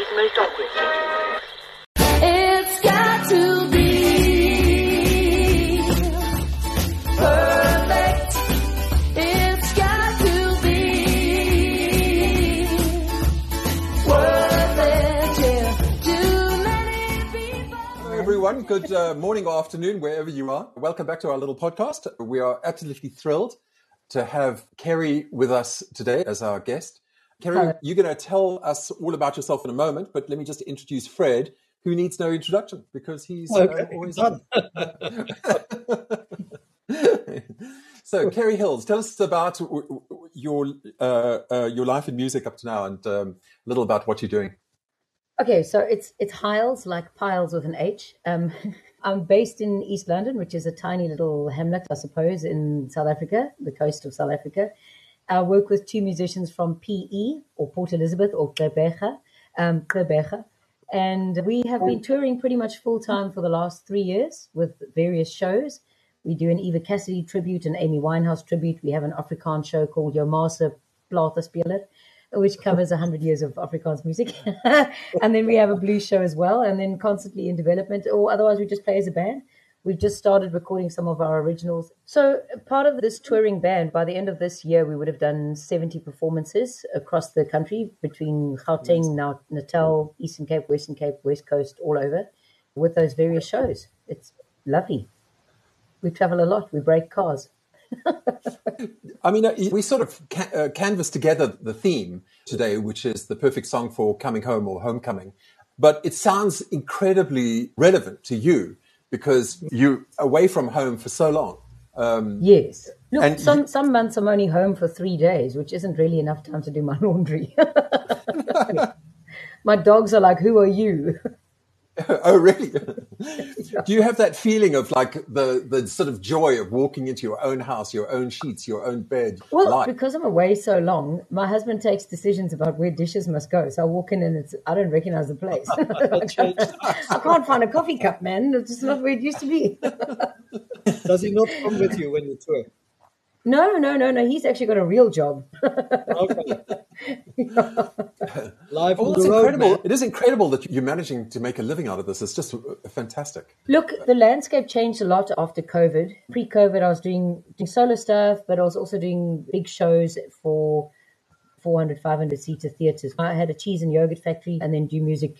most awkward situation. It's got to be perfect. It's got to be worth it. Yeah. Too many people. Hello everyone, good morning or afternoon, wherever you are. Welcome back to our little podcast. We are absolutely thrilled to have Kerry with us today as our guest. Kerry, Hello. you're going to tell us all about yourself in a moment, but let me just introduce Fred, who needs no introduction because he's always on. So, Kerry Hills, tell us about your life in music up to now and a little about what you're doing. Okay, so it's Hiles, like piles with an H. I'm based in East London, which is a tiny little hamlet, I suppose, in South Africa, the coast of South Africa. I work with two musicians from PE, or Port Elizabeth, or Gqeberha, and we have been touring pretty much full-time for the last 3 years with various shows. We do an Eva Cassidy tribute, an Amy Winehouse tribute. We have an Afrikaans show called Jomasa Platespeler, which covers 100 years of Afrikaans music. And then we have a blues show as well, and then constantly in development, or otherwise we just play as a band. We've just started recording some of our originals. So part of this touring band, by the end of this year, we would have done 70 performances across the country between Gauteng, Natal, Eastern Cape, Western Cape, West Coast, all over, with those various shows. It's lovely. We travel a lot. We break cars. I mean, we sort of canvassed together the theme today, which is the perfect song for coming home or homecoming. But it sounds incredibly relevant to you because you're away from home for so long. Yes. Look, and some months I'm only home for 3 days, which isn't really enough time to do my laundry. My dogs are like, who are you? Oh, really? Do you have that feeling of like the sort of joy of walking into your own house, your own sheets, your own bed? Well, because I'm away so long, my husband takes decisions about where dishes must go. So I walk in and I don't recognize the place. I can't find a coffee cup, man. It's just not where it used to be. Does he not come with you when you tour? No. He's actually got a real job. Okay. Live on It's the road, incredible. man. It is incredible that you're managing to make a living out of this. It's just fantastic. Look, the landscape changed a lot after COVID. Pre-COVID, I was doing solo stuff, but I was also doing big shows for 400, 500-seater theatres. I had a cheese and yogurt factory and then do music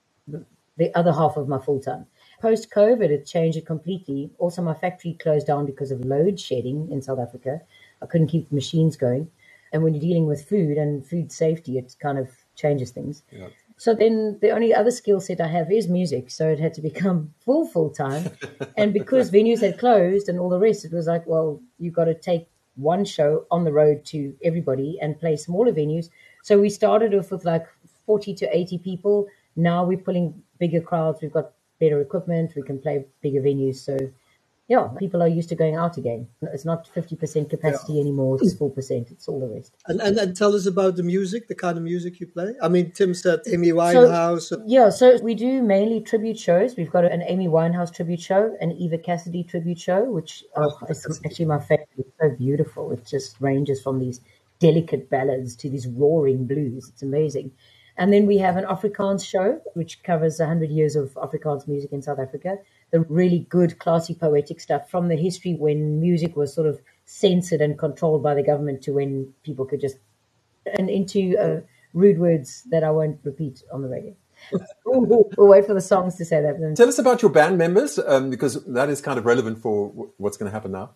the other half of my full-time. Post-COVID, it changed it completely. Also, my factory closed down because of load shedding in South Africa. I couldn't keep the machines going. And when you're dealing with food and food safety, it kind of changes things. Yeah. So then the only other skill set I have is music. So it had to become full-time. And because venues had closed and all the rest, it was like, well, you've got to take one show on the road to everybody and play smaller venues. So we started off with like 40 to 80 people. Now we're pulling bigger crowds. We've got better equipment. We can play bigger venues. So, yeah, people are used to going out again. It's not 50% capacity anymore. It's 4%. It's all the rest. And tell us about the music, the kind of music you play. I mean, Tim said Amy Winehouse. So we do mainly tribute shows. We've got an Amy Winehouse tribute show, an Eva Cassidy tribute show, which is actually my favorite. It's so beautiful. It just ranges from these delicate ballads to these roaring blues. It's amazing. And then we have an Afrikaans show, which covers 100 years of Afrikaans music in South Africa. The really good, classy, poetic stuff from the history when music was sort of censored and controlled by the government to when people could just... And into rude words that I won't repeat on the radio. We'll wait for the songs to say that. Tell us about your band members, because that is kind of relevant for what's going to happen now.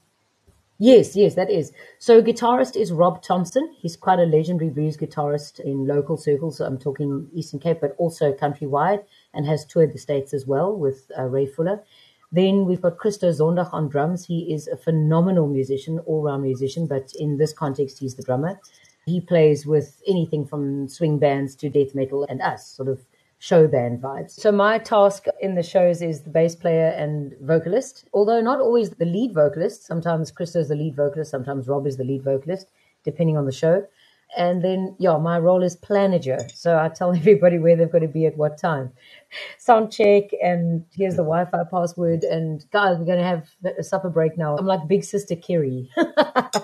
Yes, that is. So guitarist is Rob Thompson. He's quite a legendary blues guitarist in local circles. I'm talking Eastern Cape, but also countrywide, and has toured the States as well with Ray Fuller. Then we've got Christo Zondag on drums. He is a phenomenal musician, all-round musician, but in this context, he's the drummer. He plays with anything from swing bands to death metal and us, sort of show band vibes. So my task in the shows is the bass player and vocalist, although not always the lead vocalist. Sometimes Christo is the lead vocalist, sometimes Rob is the lead vocalist, depending on the show. And then, my role is planager. So I tell everybody where they've got to be at what time. Sound check, and here's the Wi-Fi password. And guys, we're going to have a supper break now. I'm like big sister Kerry.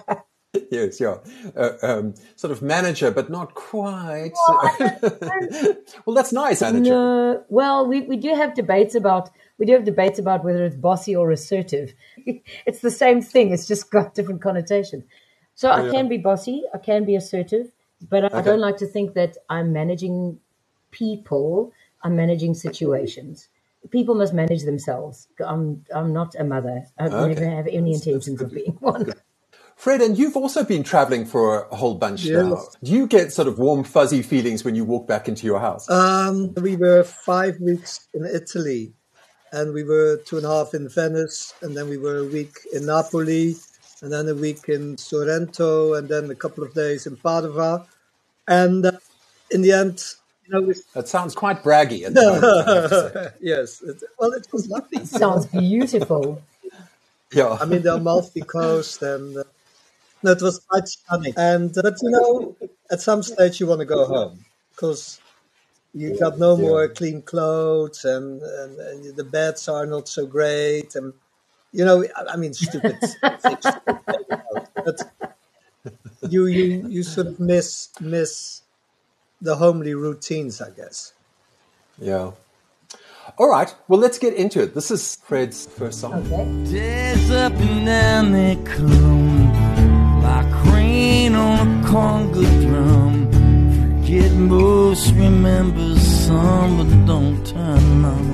Yes, yeah. Sort of manager, but not quite. Well, that's nice, manager. No, well, we do have debates about whether it's bossy or assertive. It's the same thing. It's just got different connotations. So I can be bossy, I can be assertive, but I don't like to think that I'm managing people. I'm managing situations. People must manage themselves. I'm not a mother. I never have any intentions of being one. Fred, and you've also been traveling for a whole bunch now. Yes. Do you get sort of warm, fuzzy feelings when you walk back into your house? We were 5 weeks in Italy, and we were 2.5 in Venice, and then we were a week in Napoli, and then a week in Sorrento, and then a couple of days in Padova. And in the end, That sounds quite braggy at the moment, I have to say. yes, it was lovely. Sounds beautiful. Yeah. I mean, the Amalfi Coast, and it was quite stunning. And but at some stage you want to go home because you got no more clean clothes, and the beds are not so great, and I mean, stupid things. But you sort of miss the homely routines, I guess. Yeah. All right. Well, let's get into it. This is Fred's first song. Okay. Days up and down they come like rain on a conga drum. Forget most, remember some, but don't turn none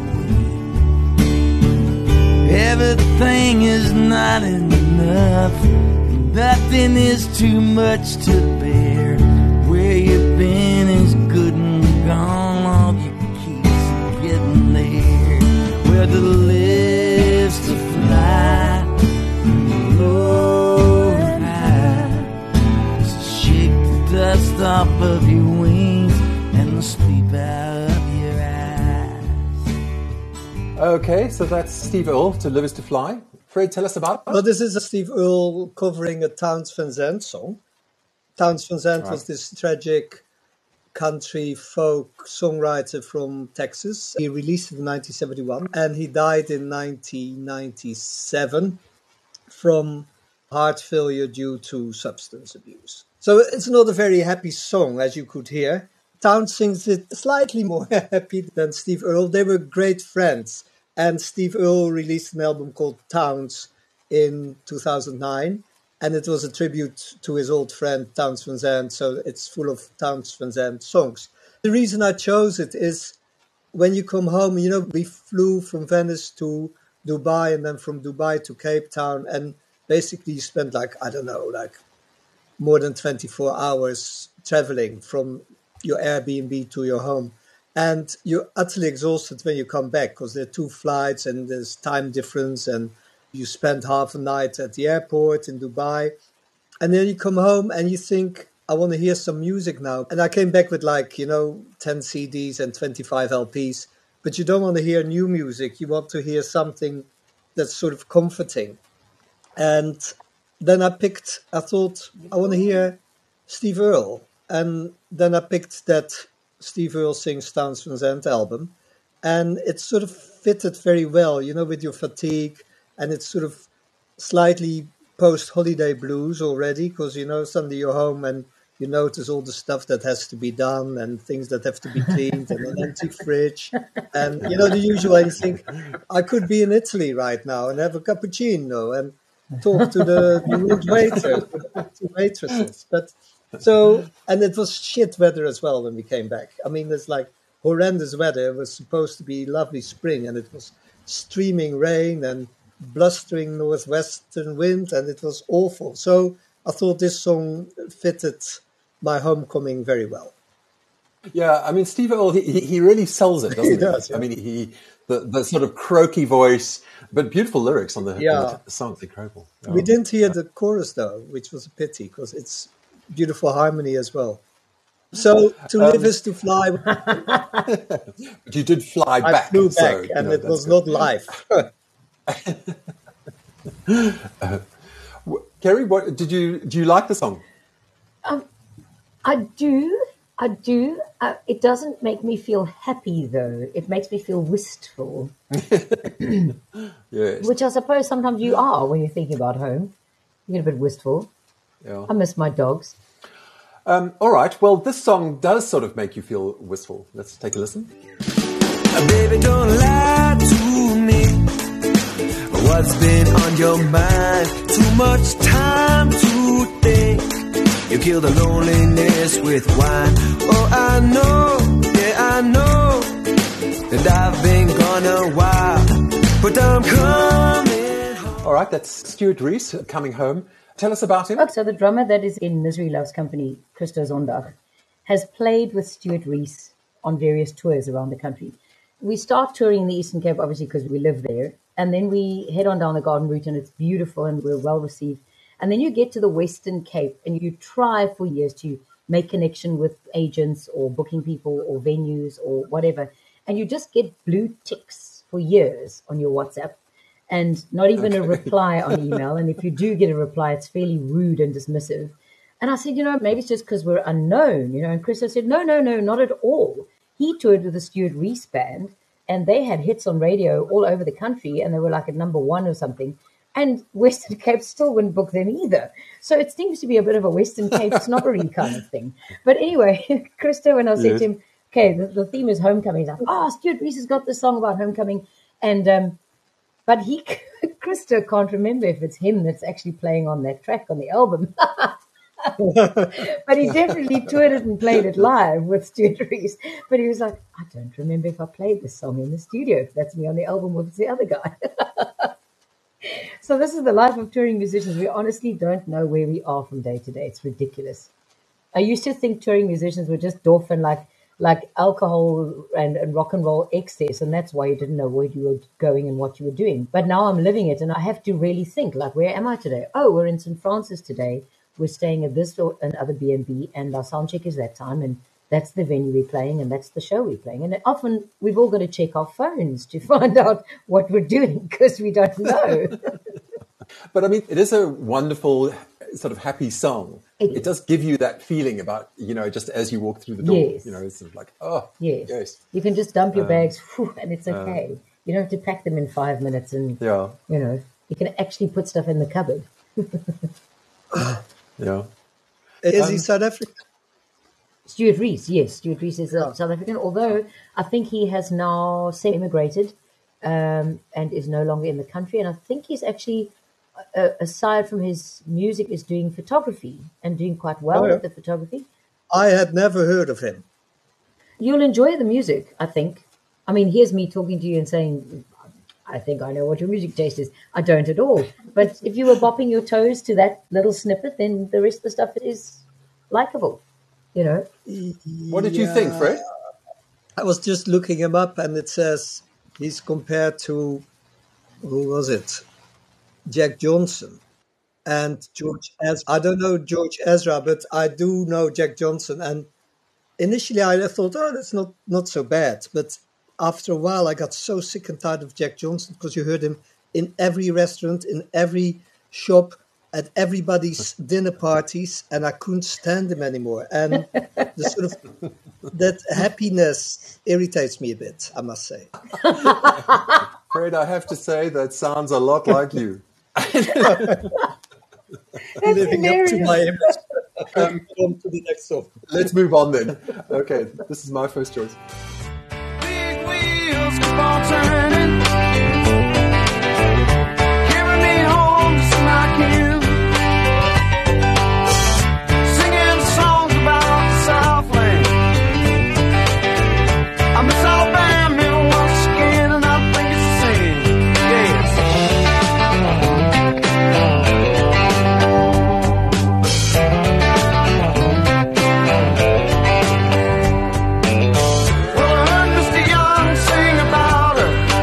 away. Everything is not enough. Nothing is too much to bear. Where you've been is good and gone. All you keeps getting there. Where the lives to fly, low and high. So shake the dust off of your wings and the sleep out of your eyes. Okay, so that's Steve Earle, To Live is to Fly. Fred, tell us about it. Well, this is a Steve Earle covering a Townes Van Zandt song. Townes Van Zandt was this tragic country folk songwriter from Texas. He released it in 1971 and he died in 1997 from heart failure due to substance abuse. So it's not a very happy song, as you could hear. Townes sings it slightly more happy than Steve Earle. They were great friends, and Steve Earle released an album called Townes in 2009. And it was a tribute to his old friend, Townes Van Zandt, so it's full of Townes Van Zandt songs. The reason I chose it is when you come home, we flew from Venice to Dubai and then from Dubai to Cape Town, and basically you spent more than 24 hours traveling from your Airbnb to your home. And you're utterly exhausted when you come back because there are 2 flights and there's time difference, and you spend half a night at the airport in Dubai, and then you come home and you think, I want to hear some music now. And I came back with 10 CDs and 25 LPs, but you don't want to hear new music. You want to hear something that's sort of comforting. And then I thought, I want to hear Steve Earle. And then I picked that Steve Earle Sings Townes Van Zandt album. And it sort of fitted very well, with your fatigue. And it's sort of slightly post-holiday blues already, because, suddenly you're home and you notice all the stuff that has to be done and things that have to be cleaned and an empty fridge. And, the usual, and you think, I could be in Italy right now and have a cappuccino and talk to the rude waiter, to waitresses. And it was shit weather as well when we came back. I mean, there's horrendous weather. It was supposed to be lovely spring, and it was streaming rain and blustering northwestern wind, and it was awful. So I thought this song fitted my homecoming very well. Yeah, I mean, Steve Earle, he really sells it, doesn't he? Does, yeah. I mean, the sort of croaky voice, but beautiful lyrics on the song. It's incredible. We didn't hear the chorus, though, which was a pity, because it's beautiful harmony as well. So, To Live is to Fly. But you did fly back. I flew back, so, and it was good. not live. Kerry, do you like the song? I do. It doesn't make me feel happy, though. It makes me feel wistful. Yes. Which I suppose sometimes you are when you're thinking about home. You get a bit wistful. Yeah. I miss my dogs. All right. Well, this song does sort of make you feel wistful. Let's take a listen. Baby, don't lie to me. What's been on your mind? Too much time to think. You kill the loneliness with wine. Oh, I know, yeah, I know that I've been gone a while, but I'm coming home. All right. That's Stuart Reese, Coming Home. Tell us about him. So the drummer that is in Misery Loves Company, Christo Zondag, has played with Stuart Reese on various tours around the country. We start touring the Eastern Cape, obviously, because we live there. And then we head on down the Garden Route, and it's beautiful, and we're well received. And then you get to the Western Cape, and you try for years to make connection with agents or booking people or venues or whatever. And you just get blue ticks for years on your WhatsApp. And not even a reply on email. And if you do get a reply, it's fairly rude and dismissive. And I said, maybe it's just because we're unknown, And Christo said, no, not at all. He toured with the Stuart Reese band, and they had hits on radio all over the country, and they were like at number 1 or something. And Western Cape still wouldn't book them either. So it seems to be a bit of a Western Cape snobbery kind of thing. But anyway, Christo, when I said to him, okay, the theme is homecoming, he's like, Stuart Reese has got this song about homecoming. And but Christo can't remember if it's him that's actually playing on that track on the album. But he definitely toured it and played it live with Stuart Reese. But he was like, I don't remember if I played this song in the studio. If that's me on the album or if it's the other guy. So this is the life of touring musicians. We honestly don't know where we are from day to day. It's ridiculous. I used to think touring musicians were just off and like alcohol and rock and roll excess, and that's why you didn't know where you were going and what you were doing. But now I'm living it, and I have to really think, like, where am I today? Oh, we're in St. Francis today. We're staying at this or another B&B, and our sound check is that time, and that's the venue we're playing, and that's the show we're playing. And often we've all got to check our phones to find out what we're doing because we don't know. But I mean, it is a wonderful, sort of happy song. It does give you that feeling about, just as you walk through the door, Yes. It's sort of like, oh, Yes. You can just dump your bags and it's okay. You don't have to pack them in 5 minutes and, you can actually put stuff in the cupboard. Yeah. Is he South African? Stuart Reese, yes. Stuart Reese is South African, although I think he has now semi-immigrated and is no longer in the country. And I think he's actually, aside from his music, is doing photography and doing quite well at the photography. I had never heard of him. You'll enjoy the music, I think. I mean, here's me talking to you and saying, I think I know what your music taste is. I don't at all. But if you were bopping your toes to that little snippet, then the rest of the stuff is likable, What did you think, Fred? I was just looking him up, and it says he's compared to, who was it? Jack Johnson and George Ezra. I don't know George Ezra, but I do know Jack Johnson. And initially I thought, that's not so bad. But after a while, I got so sick and tired of Jack Johnson because you heard him in every restaurant, in every shop, at everybody's dinner parties, and I couldn't stand him anymore. And the sort of that happiness irritates me a bit, I must say. Fred, I have to say that sounds a lot like you. Living hilarious. up to my image. On to the next song. Let's move on then. Okay, this is my first choice. Big wheels keep on turning, carry me home to my kin, singing songs about the Southland. I miss Alabama once again, and I think it's the same. Yes. Well, I heard Mr. Young sing about her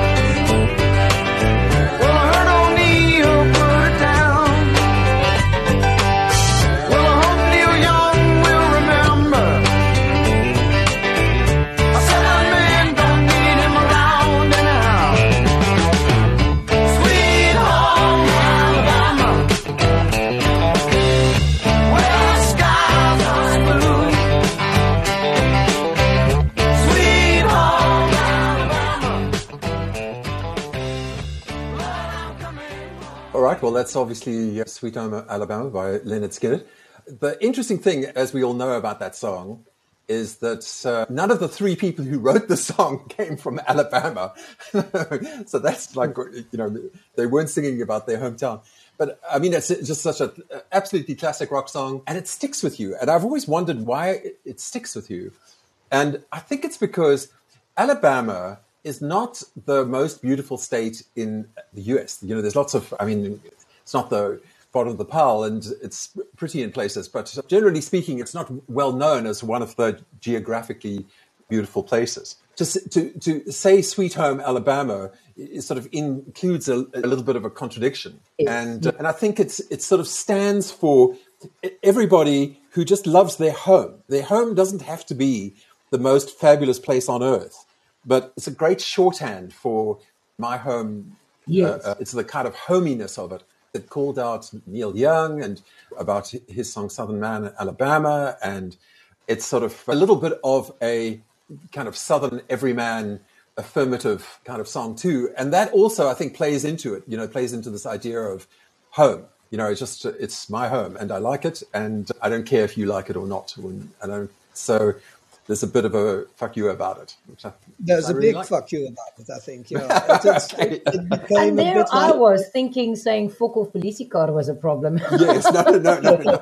well, that's obviously Sweet Home Alabama by Leonard Skinner. The interesting thing, as we all know about that song, is that none of the three people who wrote the song came from Alabama. So that's like, they weren't singing about their hometown. But I mean, it's just such an absolutely classic rock song, and it sticks with you. And I've always wondered why it sticks with you. And I think it's because Alabama is not the most beautiful state in the US. There's lots of, it's not the bottom of the pile, and it's pretty in places. But generally speaking, it's not well known as one of the geographically beautiful places. To say Sweet Home Alabama is sort of includes a little bit of a contradiction. And I think it sort of stands for everybody who just loves their home. Their home doesn't have to be the most fabulous place on earth, but it's a great shorthand for my home. Yes. It's the kind of hominess of it that called out Neil Young and about his song Southern Man in Alabama. And it's sort of a little bit of a kind of Southern everyman affirmative kind of song too. And that also, I think, plays into it, plays into this idea of home. It's my home and I like it and I don't care if you like it or not. So there's a bit of a fuck you about it. There's a big fuck you about it, I think. It became and there I was thinking saying fuck off Felicicar was a problem. Yes, no.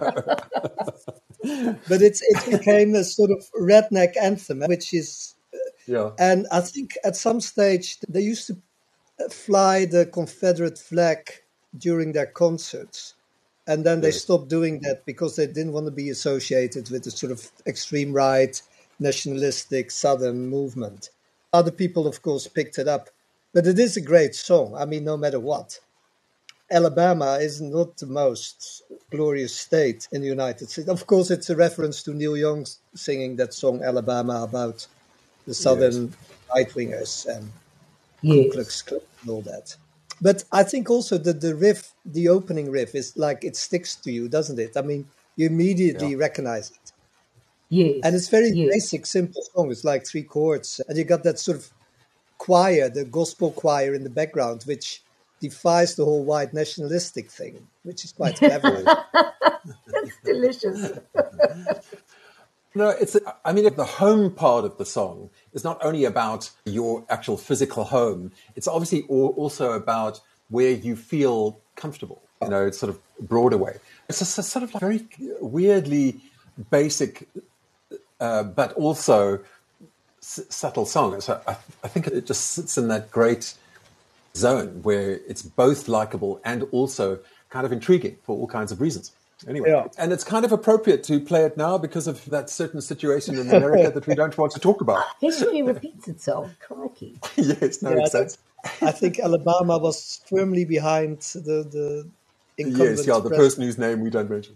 But it became a sort of redneck anthem, which is... Yeah. And I think at some stage they used to fly the Confederate flag during their concerts. And then they stopped doing that because they didn't want to be associated with the sort of extreme right, nationalistic Southern movement. Other people, of course, picked it up. But it is a great song. I mean, no matter what. Alabama is not the most glorious state in the United States. Of course, it's a reference to Neil Young singing that song Alabama about the Southern right-wingers and Ku Klux Klan and all that. But I think also that the riff, the opening riff, is like it sticks to you, doesn't it? I mean, you immediately recognize it. Yes. And it's very basic, simple song. It's like 3 chords. And you got that sort of choir, the gospel choir in the background, which defies the whole white nationalistic thing, which is quite clever. That's delicious. No, the home part of the song is not only about your actual physical home. It's obviously also about where you feel comfortable. It's sort of broader way. It's a sort of like very weirdly basic, but also subtle song. So I think it just sits in that great zone where it's both likable and also kind of intriguing for all kinds of reasons. Anyway, and it's kind of appropriate to play it now because of that certain situation in America that we don't want to talk about. History repeats itself. Crikey. Yes, no, exactly. I think Alabama was firmly behind the incumbent the person whose name we don't mention.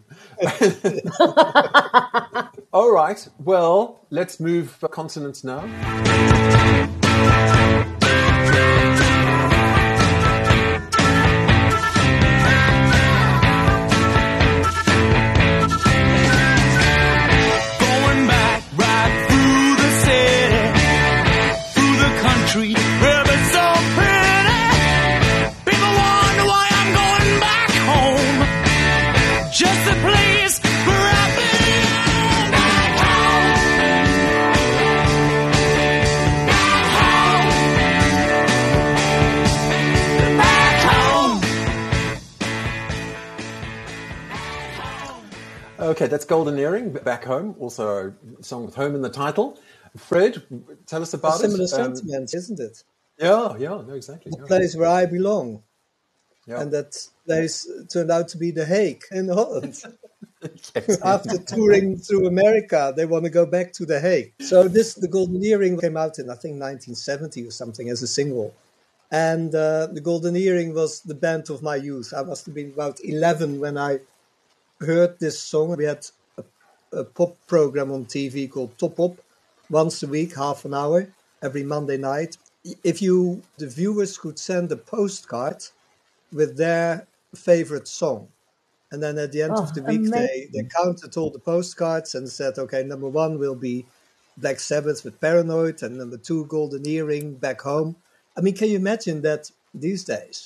All right, well, let's move continents now. Okay, that's Golden Earring, Back Home, also a song with home in the title. Fred, tell us about it. Similar sentiment, isn't it? Yeah, no, exactly. The place where I belong. Yeah. And that place turned out to be The Hague in Holland. Yes. After touring through America, they want to go back to The Hague. So The Golden Earring came out in, I think, 1970 or something as a single. And The Golden Earring was the band of my youth. I must have been about 11 when I heard this song. We had a pop program on TV called Top Pop, once a week, half an hour, every Monday night. If the viewers could send a postcard with their favorite song. And then at the end of the week, they counted all the postcards and said, okay, number 1 will be Black Sabbath with Paranoid, and number 2, Golden Earring, Back Home. I mean, can you imagine that these days?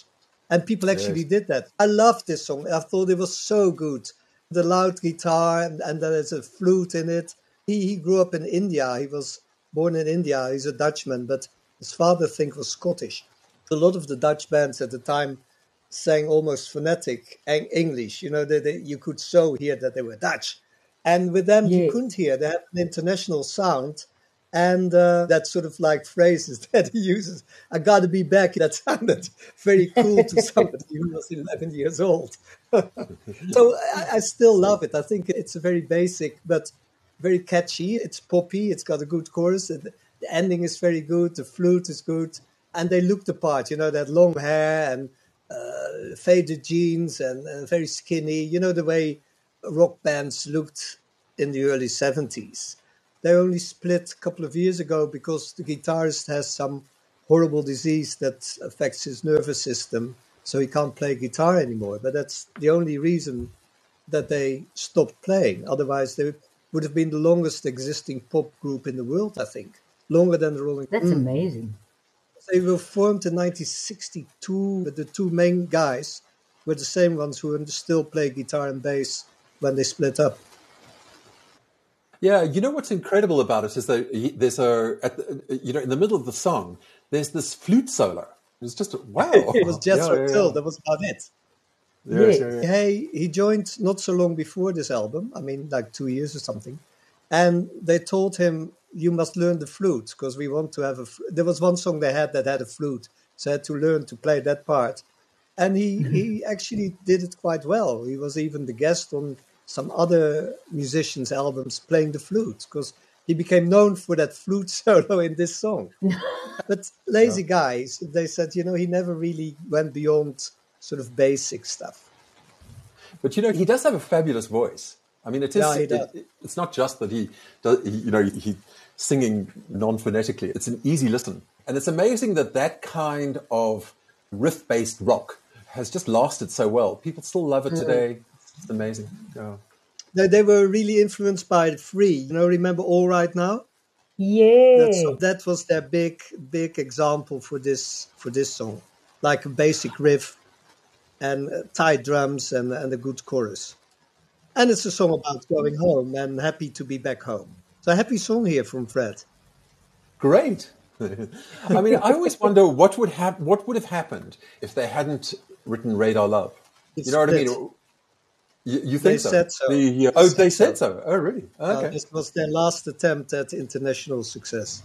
And people actually did that. I loved this song. I thought it was so good. The loud guitar and there's a flute in it. He grew up in India. He was born in India. He's a Dutchman, but his father, I think, was Scottish. A lot of the Dutch bands at the time sang almost phonetic English. You know, you could so hear that they were Dutch. And with them, you couldn't hear. They had an international sound. And that sort of like phrases that he uses, I got to be back, that sounded very cool to somebody who was 11 years old. So I still love it. I think it's a very basic but very catchy. It's poppy. It's got a good chorus. The ending is very good. The flute is good. And they look the part, you know, that long hair and faded jeans and very skinny. You know, the way rock bands looked in the early 70s. They only split a couple of years ago because the guitarist has some horrible disease that affects his nervous system, so he can't play guitar anymore. But that's the only reason that they stopped playing. Otherwise, they would have been the longest existing pop group in the world, I think. Longer than the Rolling Stones. That's amazing. They were formed in 1962, but the two main guys were the same ones who still play guitar and bass when they split up. Yeah, you know what's incredible about it is that there's in the middle of the song, there's this flute solo. It's just, wow. It was Jethro Tull, that was about it. Yes. He joined not so long before this album, I mean, like 2 years or something. And they told him, you must learn the flute, because we want to have there was one song they had that had a flute, so I had to learn to play that part. And he actually did it quite well. He was even the guest on some other musicians' albums playing the flute, because he became known for that flute solo in this song. But Lazy Guys, they said, you know, he never really went beyond sort of basic stuff. But, you know, he does have a fabulous voice. I mean, it's not just that he does, he's singing non-phonetically. It's an easy listen. And it's amazing that kind of riff-based rock has just lasted so well. People still love it today. It's amazing. Yeah. They were really influenced by Free. You know, remember All Right Now? Yeah. That was their big example for this song. Like a basic riff and tight drums and a good chorus. And it's a song about going home and happy to be back home. So a happy song here from Fred. Great. I mean, I always wonder what would have happened if they hadn't written Radar Love. You know what I mean? You think so? Said so. They said so. Oh, really? Okay. This was their last attempt at international success.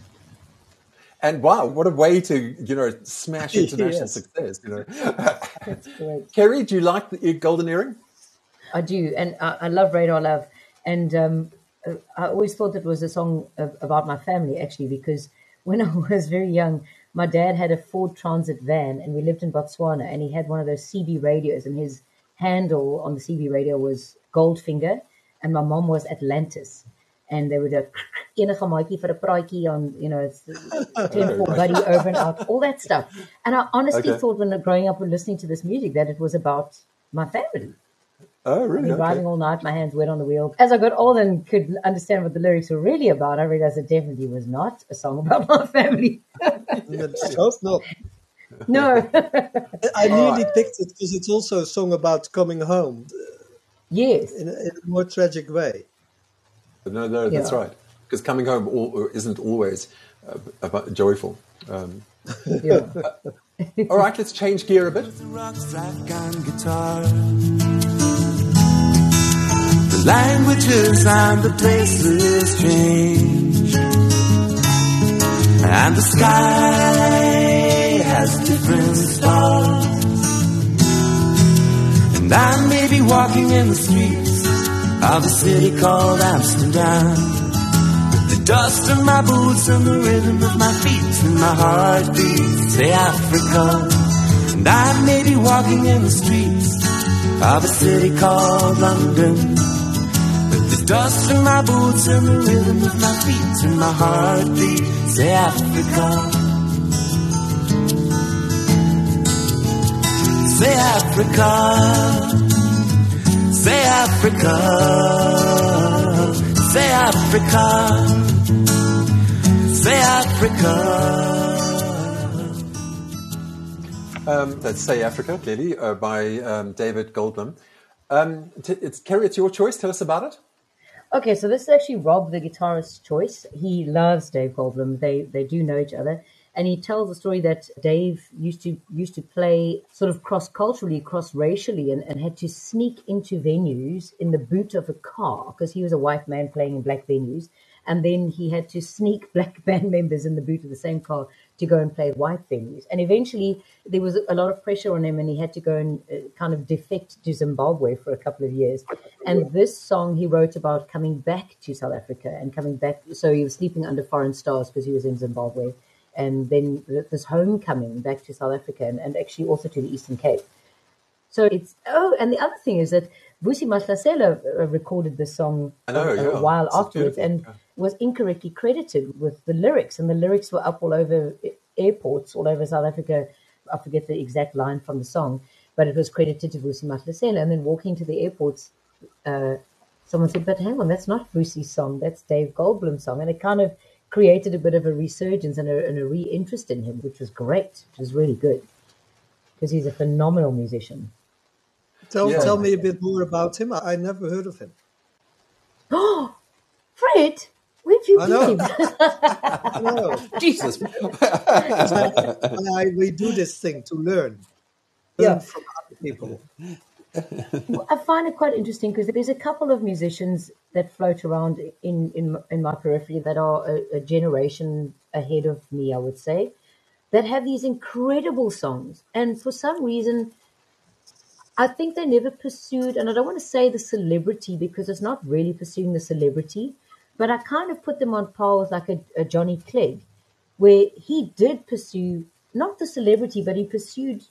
And wow, what a way to, smash international success, That's great. Kerry, do you like the Golden Earring? I do, and I love Radar Love. And I always thought it was a song about my family, actually, because when I was very young, my dad had a Ford Transit van, and we lived in Botswana, and he had one of those CB radios, and his handle on the CB radio was Goldfinger, and my mom was Atlantis. And they would have enige maatjie vir 'n praatjie on, it's 10-4 buddy over and out, all that stuff. And I honestly thought when growing up and listening to this music that it was about my family. Oh, really? Driving all night, my hands wet on the wheel. As I got older and could understand what the lyrics were really about, I realized it definitely was not a song about my family. No. No. I nearly picked it because it's also a song about coming home. Yes. In a more tragic way. No, that's right. Because coming home isn't always joyful. Yeah. All right, let's change gear a bit. The rock strike on guitar. The languages and the places change, and the sky has different stars. And I may be walking in the streets of a city called Amsterdam, with the dust of my boots and the rhythm of my feet and my heartbeat say Africa. And I may be walking in the streets of a city called London, with the dust of my boots and the rhythm of my feet and my heartbeat say Africa. Say Africa. Say Africa, say Africa, say Africa. That's Say Africa, clearly, by David Goldblum. Kerry, it's your choice. Tell us about it. Okay, so this is actually Rob, the guitarist's choice. He loves Dave Goldblum. They do know each other. And he tells the story that Dave used to play sort of cross-culturally, cross-racially, and had to sneak into venues in the boot of a car because he was a white man playing in black venues. And then he had to sneak black band members in the boot of the same car to go and play white venues. And eventually there was a lot of pressure on him and he had to go and kind of defect to Zimbabwe for a couple of years. And this song he wrote about coming back to South Africa and coming back. So he was sleeping under foreign stars because he was in Zimbabwe. And then this homecoming back to South Africa and actually also to the Eastern Cape. So it's, and the other thing is that Vusi Mahlasela recorded this song a while afterwards and was incorrectly credited with the lyrics. And the lyrics were up all over airports, all over South Africa. I forget the exact line from the song, but it was credited to Vusi Mahlasela. And then walking to the airports, someone said, but hang on, that's not Vusi's song, that's Dave Goldblum's song. And it kind of created a bit of a resurgence and a re-interest in him, which was great, which was really good, because he's a phenomenal musician. Tell me a bit more about him. I never heard of him. Oh, Fred, where'd you I be? know. Jesus. We do this thing to learn Yeah. from other people. I find it quite interesting because there's a couple of musicians that float around in my periphery that are a generation ahead of me, I would say, that have these incredible songs. And for some reason, I think they never pursued, and I don't want to say the celebrity because it's not really pursuing the celebrity, but I kind of put them on par with like a Johnny Clegg, where he did pursue, not the celebrity, but he pursued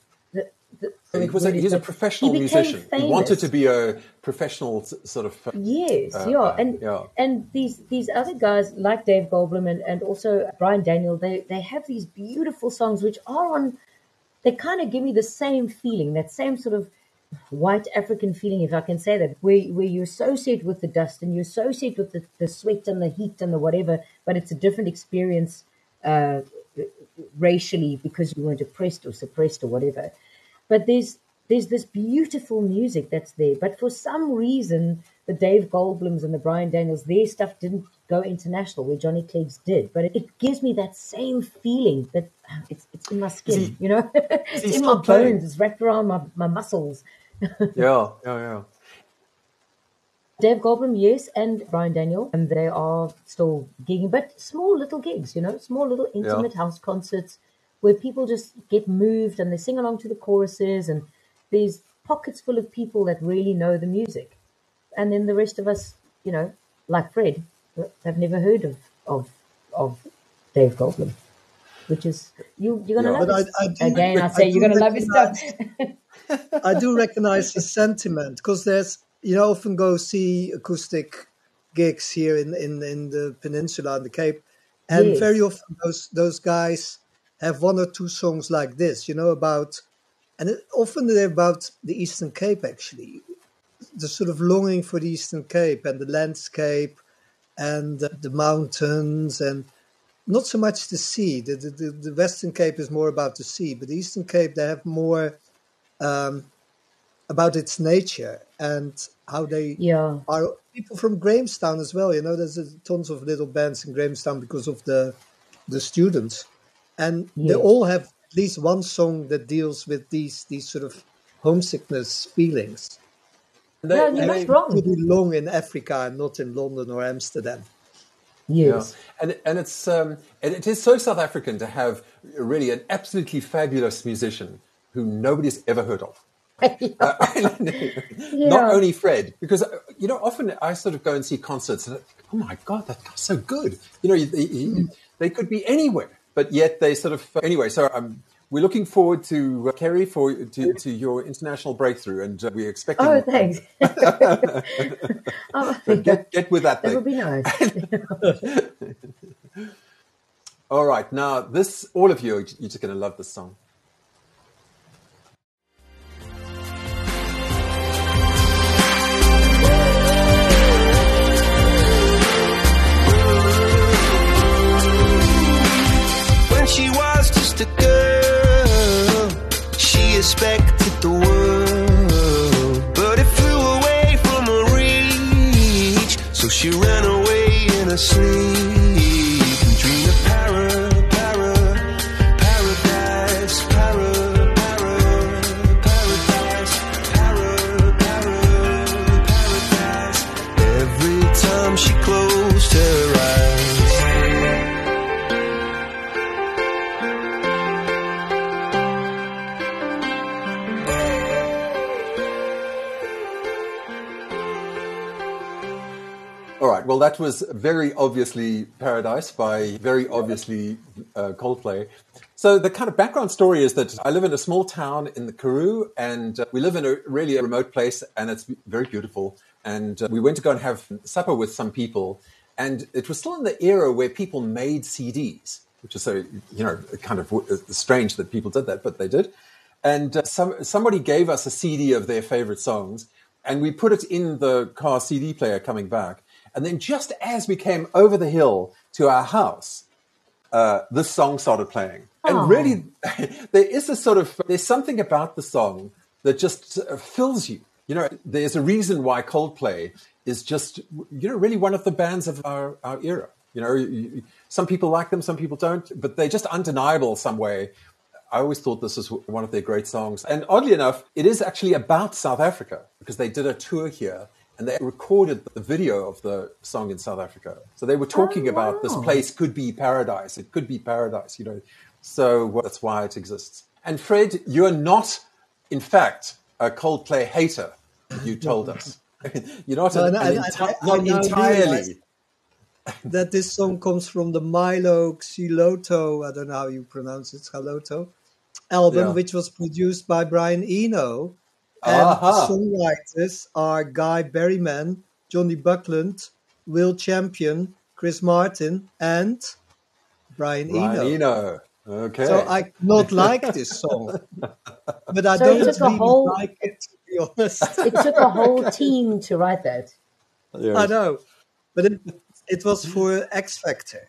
He's a professional musician. Famous. He wanted to be a professional sort of... Yes, and these other guys like Dave Goldblum and also Brian Daniel, they have these beautiful songs which are on, they kind of give me the same feeling, that same sort of white African feeling, if I can say that, where you associate with the dust and you associate with the sweat and the heat and the whatever, but it's a different experience racially because you weren't oppressed or suppressed or whatever. But there's this beautiful music that's there. But for some reason, the Dave Goldblums and the Brian Daniels, their stuff didn't go international where Johnny Clegg's did. But it gives me that same feeling that it's in my skin, you know? It's in my bones. It's wrapped around my muscles. Yeah. Dave Goldblum, yes, and Brian Daniel, and they are still gigging, but small little gigs, you know, small little intimate house concerts where people just get moved and they sing along to the choruses, and there's pockets full of people that really know the music. And then the rest of us, you know, like Fred, have never heard of Dave Goldblum, which is, you're going to love it. Again, I say you're going to love his stuff. I do recognize the sentiment because there's, you know, often go see acoustic gigs here in the peninsula and the Cape, and very often those guys have one or two songs like this, you know, about, and often they're about the Eastern Cape actually, the sort of longing for the Eastern Cape and the landscape and the mountains, and not so much the sea. The Western Cape is more about the sea, but the Eastern Cape, they have more about its nature and how they are. People from Grahamstown as well, you know, there's tons of little bands in Grahamstown because of the students, and they all have at least one song that deals with these sort of homesickness feelings. You're not wrong. They belong in Africa and not in London or Amsterdam. Yes. Yeah. And it's and it is so South African to have really an absolutely fabulous musician who nobody's ever heard of. Not only Fred, because, you know, often I sort of go and see concerts and oh my God, that guy's so good. You know, they could be anywhere, but yet they sort of, anyway, so we're looking forward to, Kerry, to your international breakthrough, and we're expecting... Oh, thanks. So get with that thing. That would be nice. All right, now all of you are just going to love this song. She was just a girl. expected the world, but it flew away from her reach. So she ran away in her sleep and dreamed of paradise, paradise. Every time she closed her eyes. All right. Well, that was very obviously Paradise by very obviously Coldplay. So the kind of background story is that I live in a small town in the Karoo, and we live in a really remote place, and it's very beautiful. And we went to go and have supper with some people, and it was still in the era where people made CDs, which is so, kind of strange that people did that, but they did. And somebody gave us a CD of their favorite songs, and we put it in the car CD player coming back. And then just as we came over the hill to our house, this song started playing. And really, there's something about the song that just fills you. There's a reason why Coldplay is just, really one of the bands of our era. Some people like them, some people don't, but they're just undeniable some way. I always thought this was one of their great songs. And oddly enough, it is actually about South Africa because they did a tour here. And they recorded the video of the song in South Africa. So they were talking about this place could be paradise. It could be paradise, So that's why it exists. And Fred, you're not, in fact, a Coldplay hater, you told us. You're not not entirely. That this song comes from the Milo Xyloto, I don't know how you pronounce it, Xyloto, album, which was produced by Brian Eno. And the songwriters are Guy Berryman, Johnny Buckland, Will Champion, Chris Martin, and Brian Eno. Okay. So I not like this song, but I don't really like it, to be honest. It took a whole team to write that. Yes. I know, but it was for X Factor.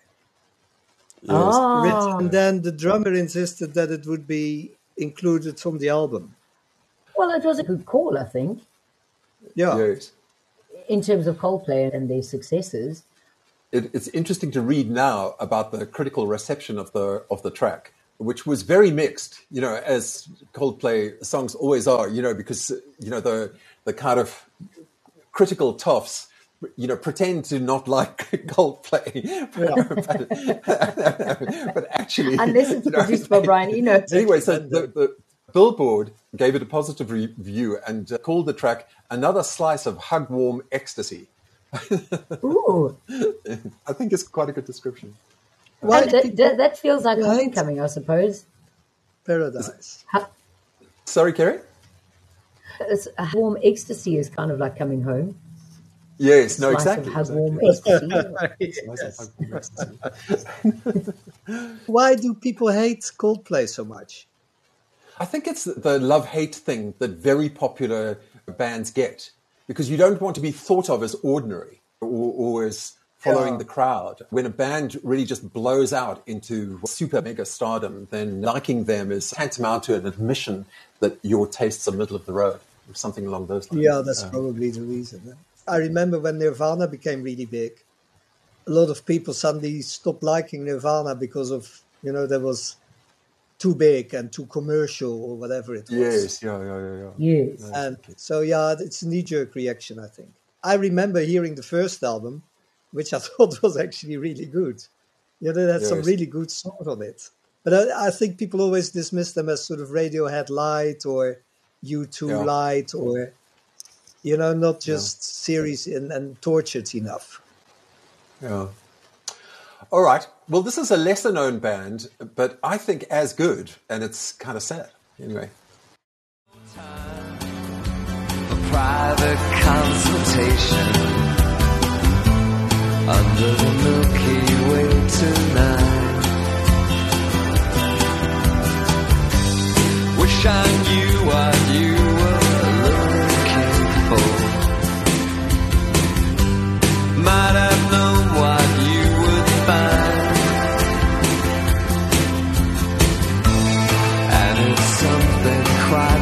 Yes. And then the drummer insisted that it would be included from the album. Well, it was a good call, I think. Yeah. Yes. In terms of Coldplay and their successes. It's interesting to read now about the critical reception of the track, which was very mixed, as Coldplay songs always are, because, the kind of critical toffs, pretend to not like Coldplay. But actually... Unless it's produced by Brian Eno. Anyway, so the Billboard gave it a positive review and called the track another slice of hug-warm ecstasy. Ooh. I think it's quite a good description. That feels like homecoming, I suppose. Paradise. Sorry, Kerry? A warm ecstasy is kind of like coming home. Yes, no, exactly. Hug-warm ecstasy. Why do people hate Coldplay so much? I think it's the love-hate thing that very popular bands get, because you don't want to be thought of as ordinary or as following the crowd. When a band really just blows out into super mega stardom, then liking them is tantamount to an admission that your tastes are middle of the road, or something along those lines. Yeah, that's probably the reason. I remember when Nirvana became really big, a lot of people suddenly stopped liking Nirvana because of, there was too big and too commercial or whatever it was. Yes, yeah. Yes. And so, it's a knee-jerk reaction, I think. I remember hearing the first album, which I thought was actually really good. It had some really good songs on it. But I think people always dismiss them as sort of Radiohead light or U2 light or, not just serious and tortured enough. Yeah. All right. Well, this is a lesser-known band, but I think as good, and it's kind of sad. Anyway. A private consultation under the Milky Way tonight. Wish I knew what you were looking for. Might have known what you would find. And it's something quite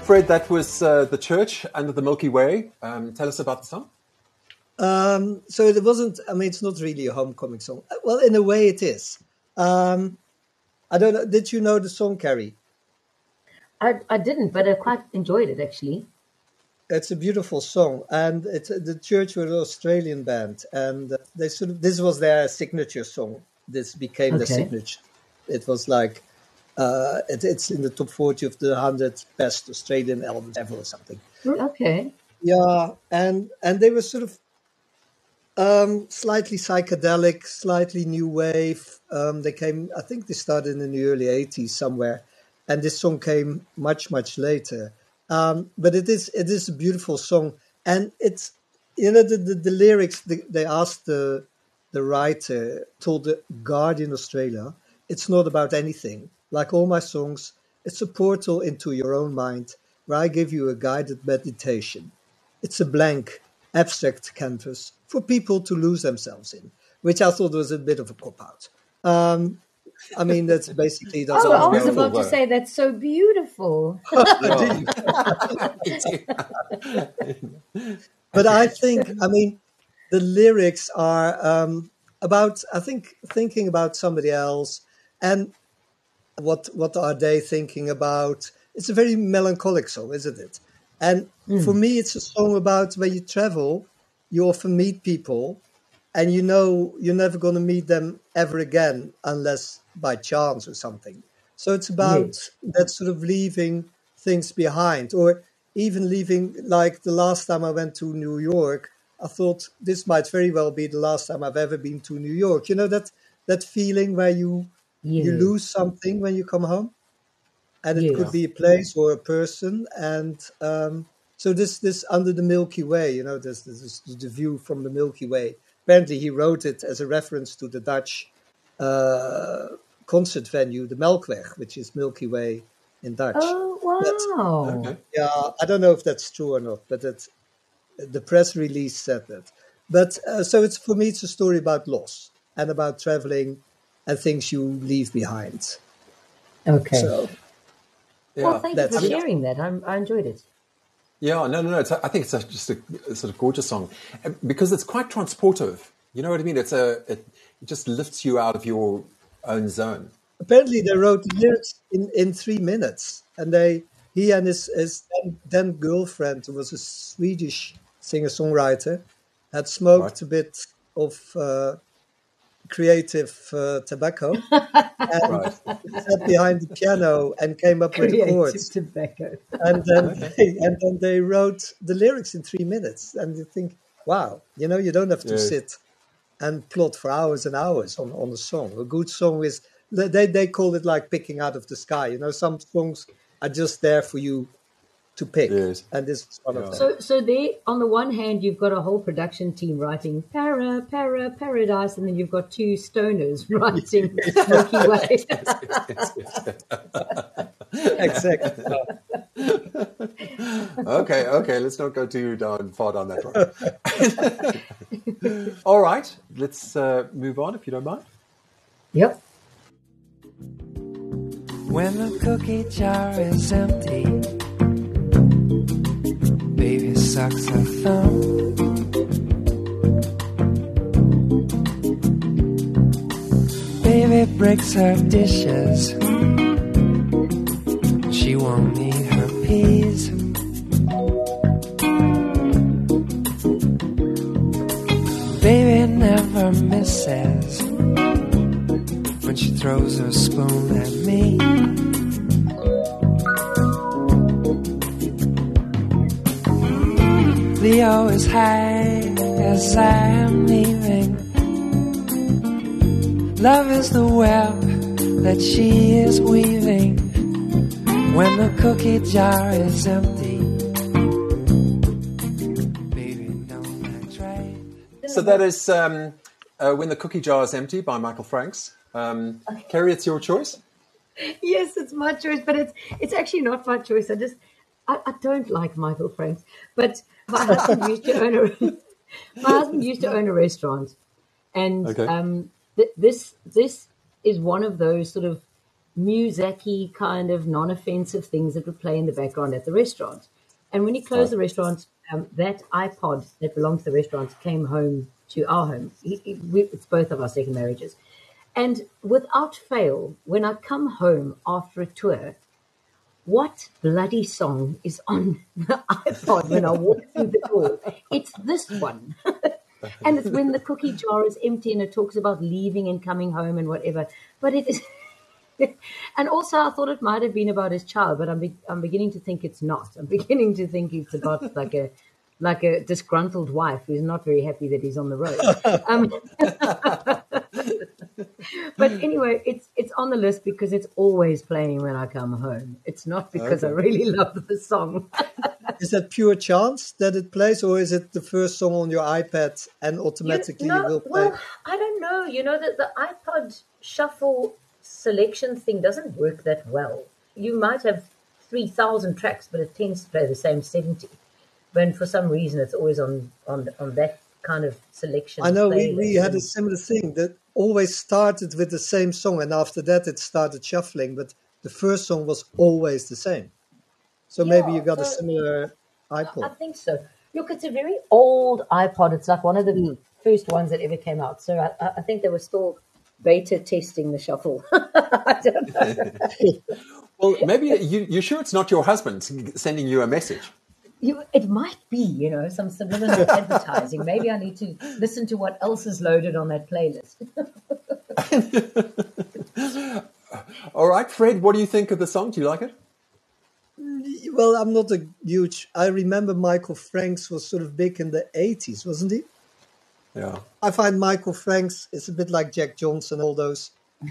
Fred, that was The Church Under the Milky Way. Tell us about the song. So it wasn't, I mean, it's not really a homecoming song. Well, in a way it is. I don't know. Did you know the song, Carrie? I didn't, but I quite enjoyed it actually. It's a beautiful song, and the Church were an Australian band, and they this was their signature song. This became the signature. It was like it's in the top 40 of the 100 best Australian albums ever or something. Okay. Yeah, and they were sort of slightly psychedelic, slightly new wave. They came, I think they started in the early 80s somewhere, and this song came much later. But it is a beautiful song, and it's, you know, the lyrics. They asked the writer, told the Guardian Australia, it's not about anything. Like all my songs, it's a portal into your own mind where I give you a guided meditation. It's a blank, abstract canvas for people to lose themselves in, which I thought was a bit of a cop-out. I mean, that's basically... That's Oh, I all was beautiful about to word. say that's so beautiful. But I think, I mean, the lyrics are about, I think, thinking about somebody else, and what are they thinking about? It's a very melancholic song, isn't it? And for me, it's a song about when you travel, you often meet people, and you know you're never going to meet them ever again unless by chance or something. So it's about that sort of leaving things behind, or even leaving, like the last time I went to New York, I thought this might very well be the last time I've ever been to New York. You know, that feeling where you lose something when you come home, and it could be a place or a person. And so this Under the Milky Way, you know, this the view from the Milky Way. Apparently he wrote it as a reference to the Dutch concert venue, the Melkweg, which is Milky Way in Dutch. Oh, wow. Okay. Yeah, I don't know if that's true or not, but the press release said that. But so it's, for me, it's a story about loss and about traveling and things you leave behind. Okay. So Well, thank you that's for it. sharing that. I enjoyed it. Yeah, no. I think it's just a sort of gorgeous song, because it's quite transportive. You know what I mean? It just lifts you out of your own zone. apparently they wrote the lyrics in 3 minutes, and he and his then girlfriend, who was a Swedish singer-songwriter, had smoked a bit of creative tobacco and Right. sat behind the piano and came up with the Creative chords. tobacco. And then they wrote the lyrics in 3 minutes. And you think, wow, you know, you don't have to Yes. sit and plot for hours and hours on a song. A good song is, they call it like picking out of the sky. You know, some songs are just there for you to pick. Yes. And this is one of them. So there, on the one hand, you've got a whole production team writing Paradise, and then you've got two stoners writing Milky Way. Exactly. Okay. Let's not go too far down that road. All right. Let's move on, if you don't mind. Yep. When the cookie jar is empty, baby sucks her thumb. Baby breaks her dishes, she won't eat her peas. Baby never misses when she throws her spoon at me. Leo is high as I am leaving. Love is the web that she is weaving. When the cookie jar is empty, baby, don't act right. So that is When the Cookie Jar is Empty by Michael Franks. Kerry, it's your choice. Yes, it's my choice, but it's actually not my choice. I don't like Michael Franks, but my husband used to own a restaurant, and Okay. this is one of those sort of music-y kind of non-offensive things that would play in the background at the restaurant. And when he closed the restaurant, that iPod that belonged to the restaurant came home to our home. It's both of our second marriages. And without fail, when I come home after a tour, what bloody song is on the iPod when I walk through the door? It's this one. And it's when the cookie jar is empty and it talks about leaving and coming home and whatever. But it is... And also, I thought it might have been about his child, but I'm beginning to think it's not. I'm beginning to think it's about like a disgruntled wife who's not very happy that he's on the road. But anyway, it's on the list because it's always playing when I come home. It's not because I really love the song. Is that pure chance that it plays, or is it the first song on your iPad and automatically it will play? Well, I don't know. You know that the iPod shuffle selection thing doesn't work that well. You might have 3,000 tracks, but it tends to play the same 70. But for some reason, it's always on that kind of selection. I know we had a similar thing that always started with the same song, and after that it started shuffling, but the first song was always the same. So maybe you got a similar iPod. I think so. Look, it's a very old iPod. It's like one of the first ones that ever came out. So I think they were still beta testing the shuffle. I don't know. Well, maybe you're sure it's not your husband sending you a message? It might be, some subliminal advertising. Maybe I need to listen to what else is loaded on that playlist. All right, Fred, what do you think of the song? Do you like it? Well, I'm not a huge... I remember Michael Franks was sort of big in the 80s, wasn't he? Yeah. I find Michael Franks is a bit like Jack Johnson, all those.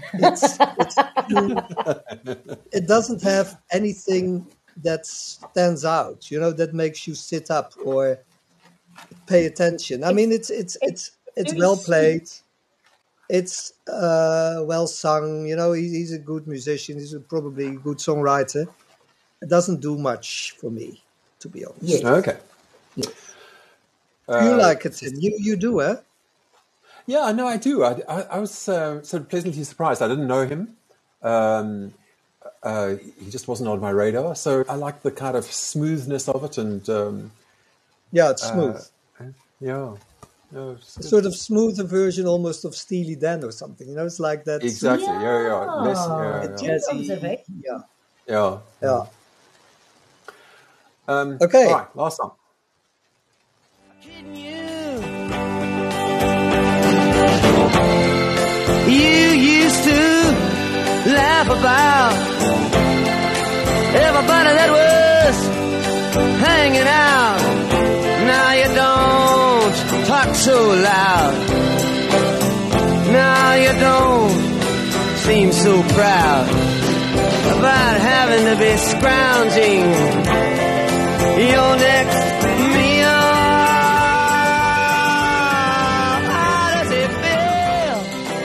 It doesn't have anything that stands out, that makes you sit up or pay attention. I mean, it's well played. It's well sung. He's a good musician. He's probably a good songwriter. It doesn't do much for me, to be honest. Yes. Okay. Yes. You like it, Tim. You do, eh? Yeah, no, I do. I was sort of pleasantly surprised. I didn't know him. He just wasn't on my radar. So I like the kind of smoothness of it. And yeah, it's smooth. Yeah. No, a sort of smoother version almost of Steely Dan or something. It's like that. Exactly. Yeah. Less, jazzy. Yeah. Okay. All right, last song. You used to laugh about everybody that was hanging out. Now you don't talk so loud. Now you don't seem so proud about having to be scrounging your next meal. How does it feel?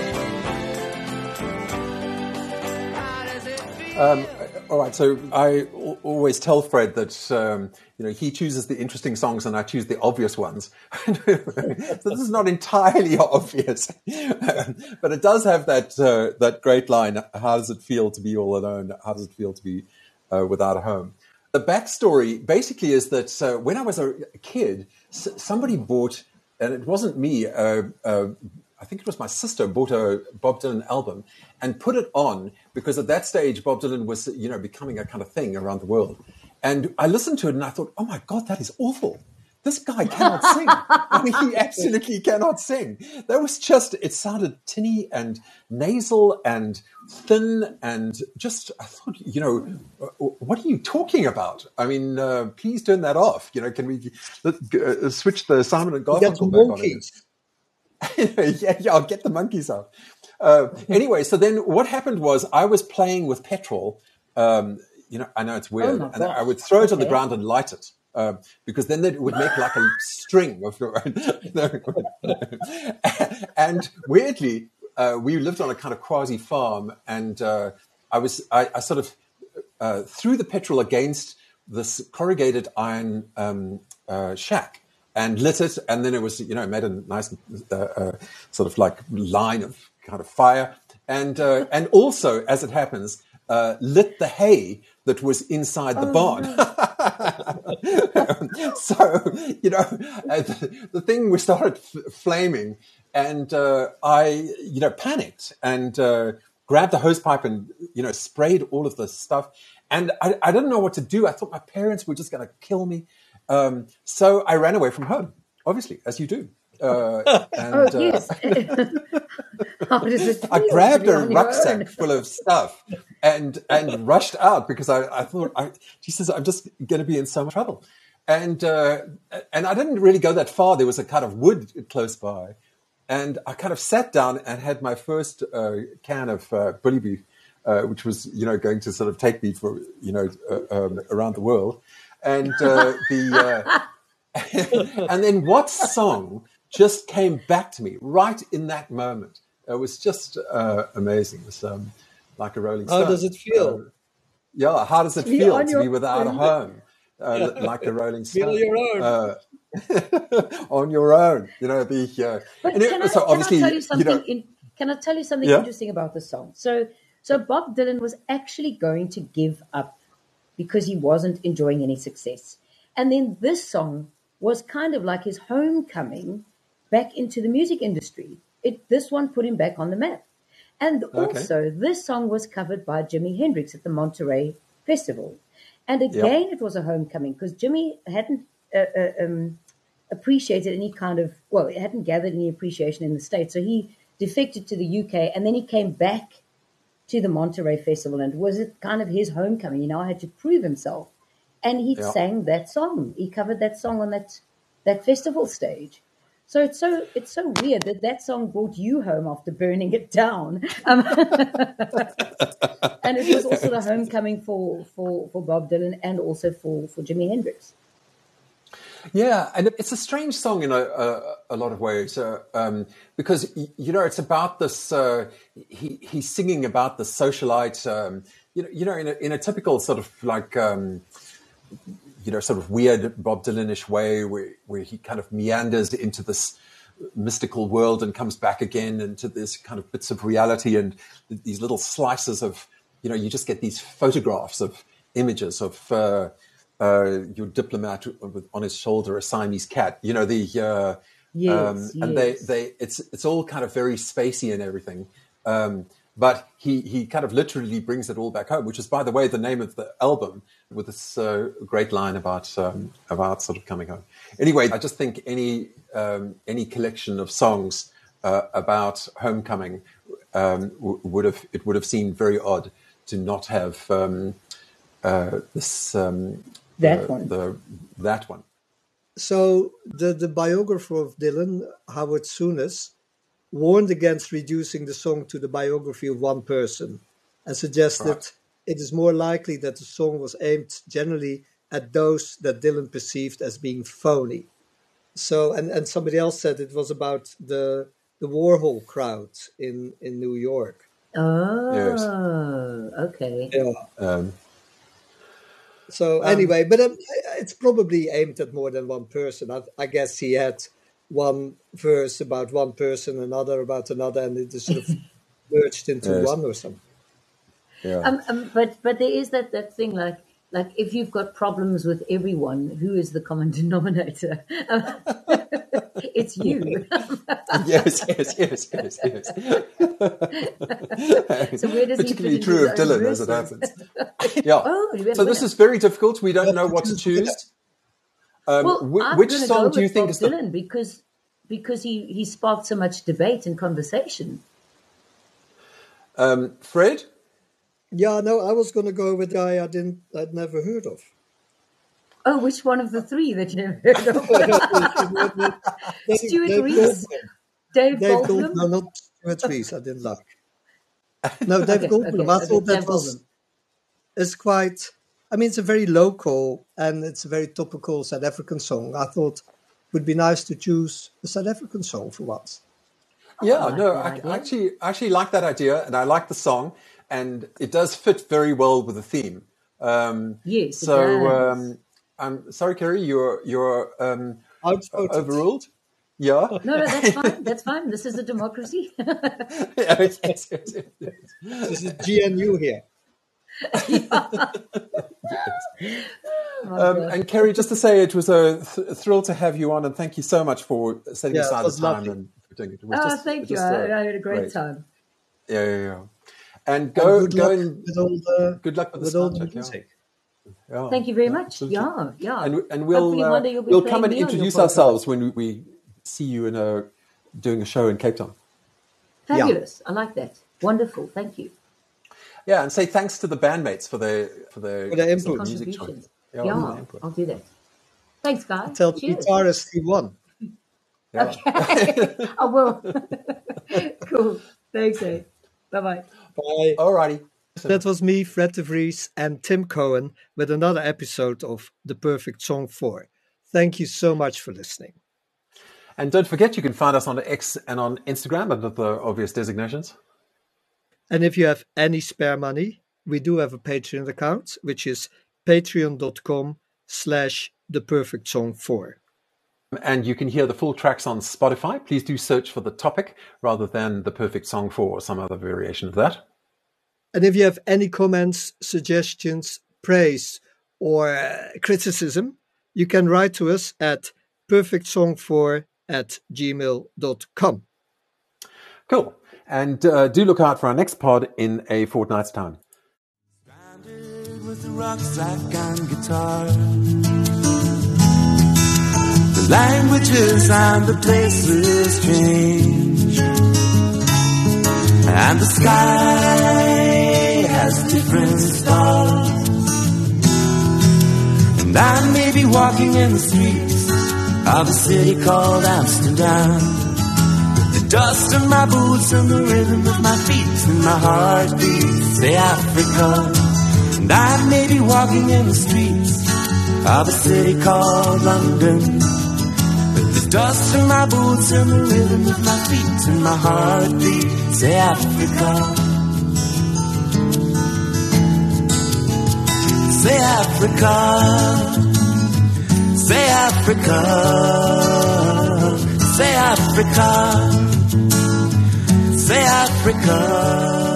How does it feel? All right, so I always tell Fred that he chooses the interesting songs and I choose the obvious ones. So this is not entirely obvious, but it does have that great line: "How does it feel to be all alone? How does it feel to be without a home?" The backstory basically is that when I was a kid, somebody bought, and it wasn't me. I think it was my sister bought a Bob Dylan album and put it on because at that stage Bob Dylan was, becoming a kind of thing around the world. And I listened to it and I thought, oh my God, that is awful. This guy cannot sing. I mean, he absolutely cannot sing. It sounded tinny and nasal and thin and just, I thought, what are you talking about? I mean, please turn that off. Can we switch the Simon and Garfunkel back on? Yeah, I'll get the monkeys out. Anyway, so then what happened was I was playing with petrol. I know it's weird. And I would throw it on the ground and light it. Because then it would make like a string of and weirdly, we lived on a kind of quasi farm, and I sort of threw the petrol against this corrugated iron shack and lit it, and then it was made a nice sort of like line of kind of fire, and also, as it happens, lit the hay that was inside the barn. So, the thing was started flaming, and I, panicked and grabbed the hose pipe and, sprayed all of the stuff. And I didn't know what to do. I thought my parents were just going to kill me. So I ran away from home, obviously, as you do. Yes. How does it feel I to grabbed be a on your rucksack own? full of stuff and rushed out because I thought, Jesus, I'm just going to be in so much trouble. And I didn't really go that far. There was a kind of wood close by. And I kind of sat down and had my first can of bully beef, which was, going to sort of take me for, around the world. And and then what song just came back to me right in that moment? It was just amazing. It was like a Rolling Stone. How does it feel? Yeah, how does it be feel on to your be without a own. home? Like a Rolling Stone. Feel your own. On your own. But and can I tell you something? Can I tell you something Yeah. interesting about the song? So Bob Dylan was actually going to give up because he wasn't enjoying any success, and then this song was kind of like his homecoming back into the music industry. This one put him back on the map, and also this song was covered by Jimi Hendrix at the Monterey Festival, and again it was a homecoming because Jimmy hadn't appreciated any kind of, it hadn't gathered any appreciation in the States. So he defected to the UK and then he came back to the Monterey Festival and was it kind of his homecoming. I had to prove himself. And he sang that song. He covered that song on that festival stage. So it's so weird that song brought you home after burning it down. And it was also the homecoming for Bob Dylan and also for Jimi Hendrix. Yeah, and it's a strange song in a lot of ways because it's about this. He's singing about the socialite, in a typical sort of like sort of weird Bob Dylan-ish way, where he kind of meanders into this mystical world and comes back again into this kind of bits of reality and these little slices of, you just get these photographs of images of. Your diplomat on his shoulder, a Siamese cat. And it's all kind of very spacey and everything. But he kind of literally brings it all back home, which is, by the way, the name of the album with this great line about sort of coming home. Anyway, I just think any collection of songs about homecoming would have seemed very odd to not have this. That one. So the biographer of Dylan, Howard Souness, warned against reducing the song to the biography of one person and suggested it is more likely that the song was aimed generally at those that Dylan perceived as being phony. So, and somebody else said it was about the Warhol crowd in New York. Oh, yes. Okay. Yeah. So anyway, but it's probably aimed at more than one person. I guess he had one verse about one person, another about another, and it just sort of merged into one or something. Yeah. But there is that thing like if you've got problems with everyone, who is the common denominator? It's you. Yes. So where does particularly he fit true of into his own Dylan as it verses? happens. Yeah. So this is very difficult. We don't know what to choose. Well, which song do you think Bob is Dylan because he sparked so much debate and conversation. Fred? Yeah, no, I was going to go with a guy I'd never heard of. Oh, which one of the three that you never heard of? Stuart Rees? Dave Goldblum? No, not Stuart Rees. I didn't like. No, Dave Goldblum. I thought that it's quite. I mean, it's a very local and it's a very topical South African song. I thought it would be nice to choose a South African song for once. Yeah, I actually like that idea, and I like the song, and it does fit very well with the theme. Yes. So I'm sorry, Kerry, you're overruled. Yeah. No, that's fine. That's fine. This is a democracy. Yes. This is GNU here. And Kerry, just to say, it was a thrill to have you on, and thank you so much for setting Yeah, it aside the was time lovely. and for doing it. It was just- thank it you. was just, I had a great time. Yeah. And And go good luck and with all the good luck with the all the sound check, yeah. music. Yeah. Thank you very much. absolutely. Yeah. And we'll Hopefully one day you'll be we'll playing come and me on your introduce podcast. ourselves when we see you doing a show in Cape Town. Fabulous. I like that. Wonderful. Thank you. Yeah, and say thanks to the bandmates for their input. music Contributions. choice. Yeah, for their input. I'll do that. Thanks, guys. Tell the Cheers. guitarist he won. Yeah. I will. Cool. Thanks, eh? Bye-bye. Bye. Alrighty. That was me, Fred de Vries, and Tim Cohen with another episode of The Perfect Song 4. Thank you so much for listening. And don't forget, you can find us on X and on Instagram under the obvious designations. And if you have any spare money, we do have a Patreon account, which is patreon.com/theperfectsong4. And you can hear the full tracks on Spotify. Please do search for The Topic rather than The Perfect Song 4 or some other variation of that. And if you have any comments, suggestions, praise, or criticism, you can write to us at perfectsong4@gmail.com. Cool. And do look out for our next pod in a fortnight's time. Stranded with the rucksack and guitar. The languages and the places change, and the sky has different stars. And I may be walking in the streets of a city called Amsterdam. The dust of my boots and the rhythm of my feet and my heartbeat say Africa. And I may be walking in the streets of a city called London. But the dust of my boots and the rhythm of my feet and my heartbeat say Africa. Say Africa. Say Africa. Say Africa. Say Africa.